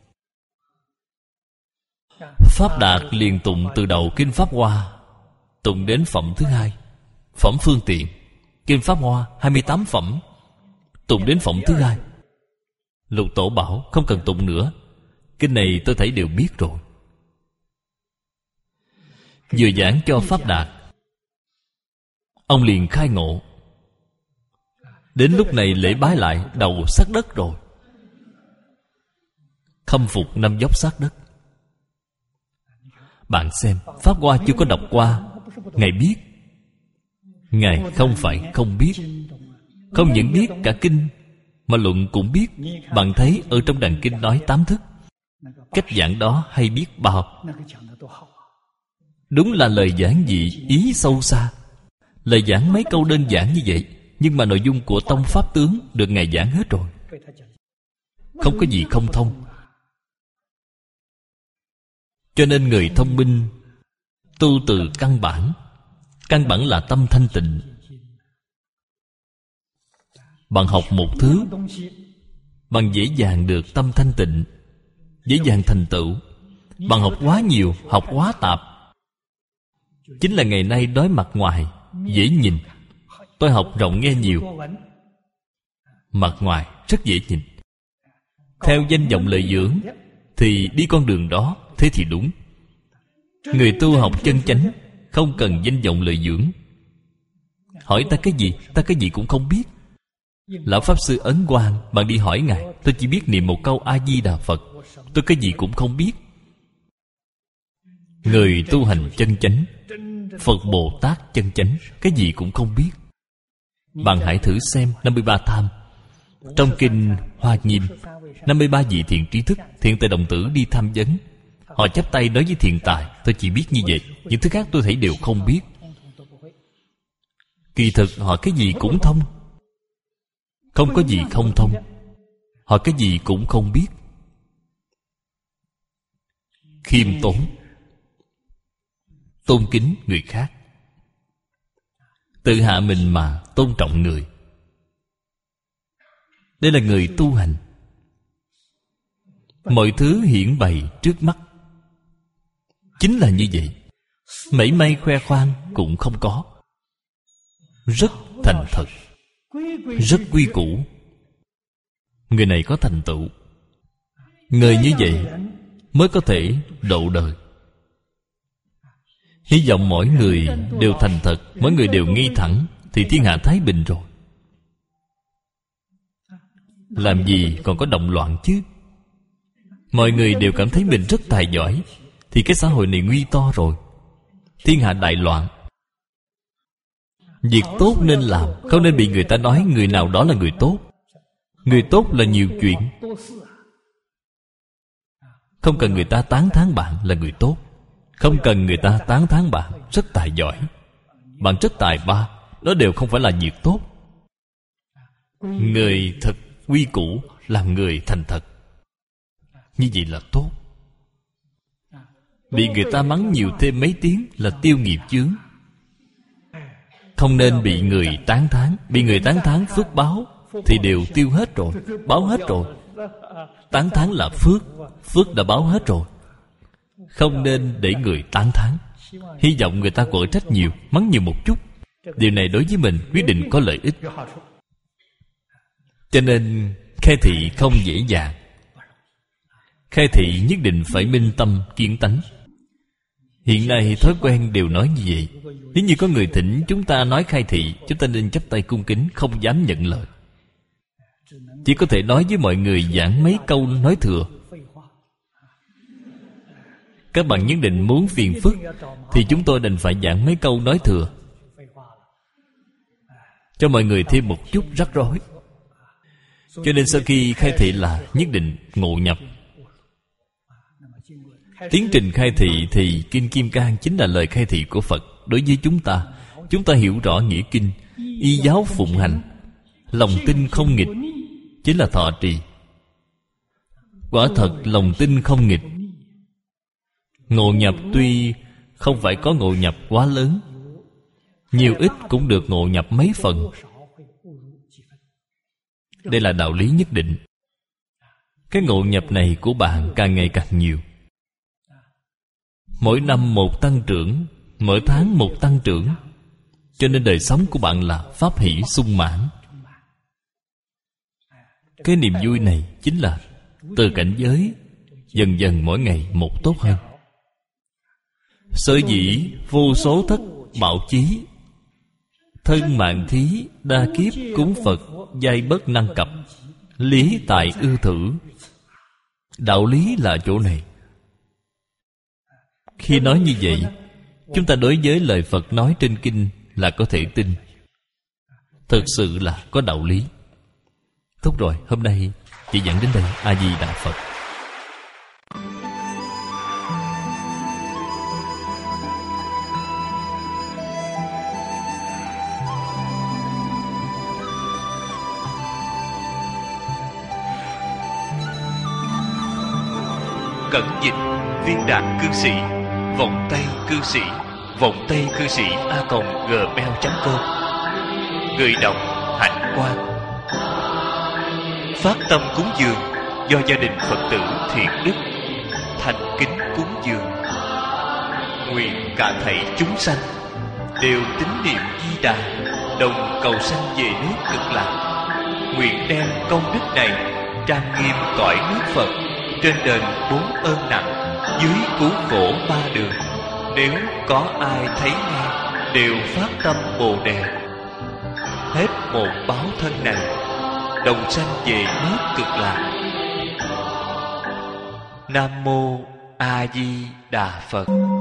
Pháp Đạt liền tụng từ đầu Kinh Pháp Hoa, tụng đến phẩm thứ hai, phẩm phương tiện. Kinh Pháp Hoa hai mươi tám phẩm, tụng đến phẩm thứ hai. Lục Tổ bảo không cần tụng nữa, kinh này tôi thấy đều biết rồi. Vừa giảng cho Pháp Đạt, ông liền khai ngộ. Đến lúc này lễ bái lại, đầu sát đất rồi, khâm phục năm dốc sát đất. Bạn xem, Pháp Hoa chưa có đọc qua, Ngài biết. Ngài không phải không biết. Không những biết cả kinh, mà luận cũng biết. Bạn thấy ở trong đàn kinh nói tám thức, cách giảng đó hay biết bao. Đúng là lời giảng dị, ý sâu xa. Lời giảng mấy câu đơn giản như vậy, nhưng mà nội dung của tông pháp tướng được Ngài giảng hết rồi, không có gì không thông. Cho nên người thông minh tu từ căn bản. Căn bản là tâm thanh tịnh. Bạn học một thứ, bạn dễ dàng được tâm thanh tịnh, dễ dàng thành tựu. Bạn học quá nhiều, học quá tạp, chính là ngày nay đối mặt ngoài dễ nhìn. Tôi học rộng nghe nhiều, mặt ngoài rất dễ nhìn. Theo danh vọng lợi dưỡng thì đi con đường đó, thế thì đúng. Người tu học chân chánh không cần danh vọng lợi dưỡng. Hỏi ta cái gì, ta cái gì cũng không biết. Lão Pháp Sư Ấn Quang, bạn đi hỏi Ngài, tôi chỉ biết niệm một câu A-di-đà Phật, tôi cái gì cũng không biết. Người tu hành chân chánh, Phật Bồ Tát chân chánh, cái gì cũng không biết. Bạn hãy thử xem năm mươi ba tham. Trong kinh Hoa Nghiêm, năm mươi vị vị thiện trí thức, thiện tài đồng tử đi tham vấn. Họ chắp tay nói với thiện tài, tôi chỉ biết như vậy, những thứ khác tôi thấy đều không biết. Kỳ thực họ cái gì cũng thông. Không có gì không thông. Họ cái gì cũng không biết. Khiêm tốn, tôn kính người khác, tự hạ mình mà tôn trọng người. Đây là người tu hành. Mọi thứ hiển bày trước mắt chính là như vậy. Mảy may khoe khoang cũng không có. Rất thành thật, rất quy củ. Người này có thành tựu. Người như vậy mới có thể độ đời. Hy vọng mỗi người đều thành thật, mỗi người đều ngay thẳng, thì thiên hạ thái bình rồi. Làm gì còn có động loạn chứ? Mọi người đều cảm thấy mình rất tài giỏi, thì cái xã hội này nguy to rồi. Thiên hạ đại loạn. Việc tốt nên làm, không nên bị người ta nói người nào đó là người tốt. Người tốt là nhiều chuyện. Không cần người ta tán thán bạn là người tốt. Không cần người ta tán thán bạn rất tài giỏi, bạn rất tài ba, đó đều không phải là việc tốt. Người thật quy củ, làm người thành thật, như vậy là tốt. Bị người ta mắng nhiều thêm mấy tiếng là tiêu nghiệp chướng. Không nên bị người tán thán. Bị người tán thán phước báo thì đều tiêu hết rồi, báo hết rồi. Tán thán là phước, phước đã báo hết rồi. Không nên để người tán thán. Hy vọng người ta quở trách nhiều, mắng nhiều một chút. Điều này đối với mình quyết định có lợi ích. Cho nên khai thị không dễ dàng. Khai thị nhất định phải minh tâm kiến tánh. Hiện nay thói quen đều nói như vậy. Nếu như có người thỉnh chúng ta nói khai thị, chúng ta nên chắp tay cung kính, không dám nhận lời. Chỉ có thể nói với mọi người giảng mấy câu nói thừa. Các bạn nhất định muốn phiền phức thì chúng tôi đành phải giảng mấy câu nói thừa, cho mọi người thêm một chút rắc rối. Cho nên sau khi khai thị là nhất định ngộ nhập. Tiến trình khai thị thì Kinh Kim Cang chính là lời khai thị của Phật đối với chúng ta. Chúng ta hiểu rõ nghĩa kinh, y giáo phụng hành, lòng tin không nghịch, chính là thọ trì. Quả thật lòng tin không nghịch. Ngộ nhập tuy không phải có ngộ nhập quá lớn, nhiều ít cũng được ngộ nhập mấy phần. Đây là đạo lý nhất định. Cái ngộ nhập này của bạn càng ngày càng nhiều. Mỗi năm một tăng trưởng, mỗi tháng một tăng trưởng. Cho nên đời sống của bạn là pháp hỷ sung mãn. Cái niềm vui này chính là từ cảnh giới dần dần mỗi ngày một tốt hơn. Sở dĩ vô số thất bảo chí, thân mạng thí, đa kiếp cúng Phật, giai bất năng cập, lý tại ư thử. Đạo lý là chỗ này. Khi nói như vậy, chúng ta đối với lời Phật nói trên kinh là có thể tin. Thực sự là có đạo lý. Tốt rồi, hôm nay chỉ dẫn đến đây. A Di Đà Phật. Cẩn dịch viên đạt cư sĩ, vọng tây cư sĩ, vọng tây cư sĩ a còng gmail chấm com. Người đọc Hạnh Quang. Phát tâm cúng dường do gia đình Phật tử Thiện Đức thành kính cúng dường. Nguyện cả thảy chúng sanh đều tín niệm Di Đà, đồng cầu sanh về nước Cực Lạc. Nguyện đem công đức này trang nghiêm cõi nước Phật, trên đền bốn ơn nặng, dưới cứu khổ ba đường. Nếu có ai thấy nghe, đều phát tâm Bồ Đề. Hết một báo thân này, đồng sanh về nước Cực Lạc. Nam mô A Di Đà Phật.